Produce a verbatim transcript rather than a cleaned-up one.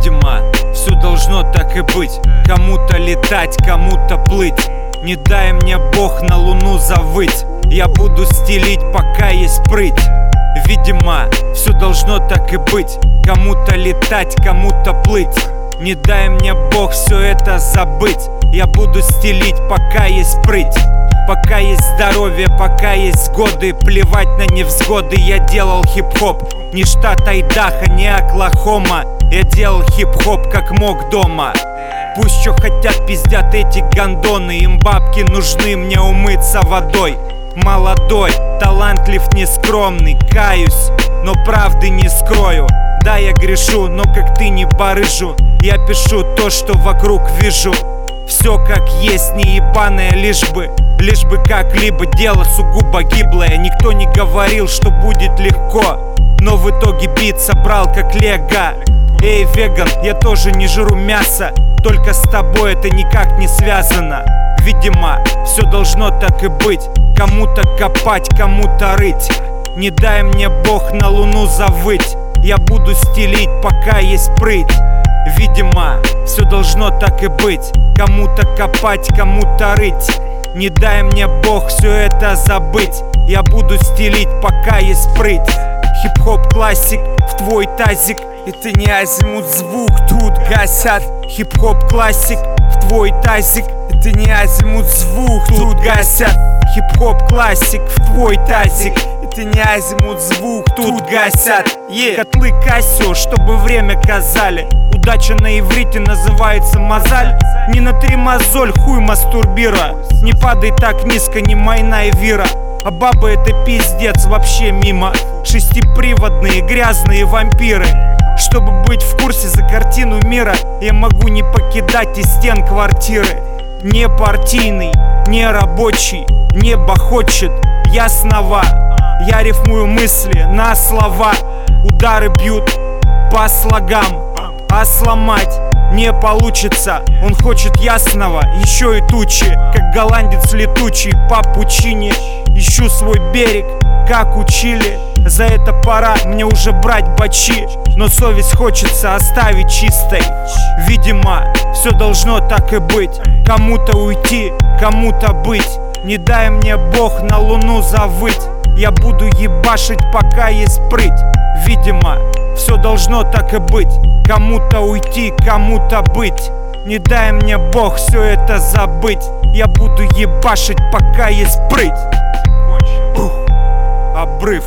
Видимо, все должно так и быть. Кому-то летать, кому-то плыть. Не дай мне Бог на луну завыть. Я буду стелить, пока есть прыть. Видимо, все должно так и быть. Кому-то летать, кому-то плыть. Не дай мне Бог все это забыть. Я буду стелить, пока есть прыть. Пока есть здоровье, пока есть годы. Плевать на невзгоды, я делал хип-хоп. Не штат Айдахо, не Оклахома. Я делал хип-хоп как мог дома. Пусть что хотят, пиздят эти гондоны. Им бабки нужны, мне умыться водой. Молодой, талантлив, нескромный. Каюсь, но правды не скрою. Да, я грешу, но как ты не барыжу. Я пишу то, что вокруг вижу. Все как есть, не ебаное, лишь бы Лишь бы как-либо, дело сугубо гиблое. Никто не говорил, что будет легко, но в итоге бит собрал как лего. Эй, веган, я тоже не жру мясо. Только с тобой это никак не связано. Видимо, все должно так и быть. Кому-то копать, кому-то рыть. Не дай мне Бог на луну завыть. Я буду стелить, пока есть прыть. Видимо, все должно так и быть. Кому-то копать, кому-то рыть. Не дай мне Бог все это забыть. Я буду стелить, пока есть прыть. Хип-хоп классик в твой тазик. Это не азимут звук, тут гасят. Хип-хоп классик в твой тазик. Это не азимут звук, тут гасят. Хип-хоп классик в твой тазик. Это не азимут звук, тут гасят. Yeah. Котлы Кассио, чтобы время казали. Удача на иврите называется мозаль. Не натри мозоль, хуй мастурбира. Не падай так низко, не майна и вира. А бабы это пиздец вообще мимо. Шестиприводные грязные вампиры. Чтобы быть в курсе за картину мира, я могу не покидать из стен квартиры. Не партийный, не рабочий, небо хочет ясного. Я рифмую мысли на слова. Удары бьют по слогам, а сломать не получится. Он хочет ясного, еще и тучи. Как голландец летучий по пучине. Ищу свой берег, как учили. За это пора мне уже брать бачи. Но совесть хочется оставить чистой. Видимо, все должно так и быть. Кому-то уйти, кому-то быть. Не дай мне Бог на луну завыть. Я буду ебашить, пока есть прыть. Видимо, все должно так и быть. Кому-то уйти, кому-то быть. Не дай мне Бог все это забыть. Я буду ебашить, пока есть прыть. Ух, обрыв.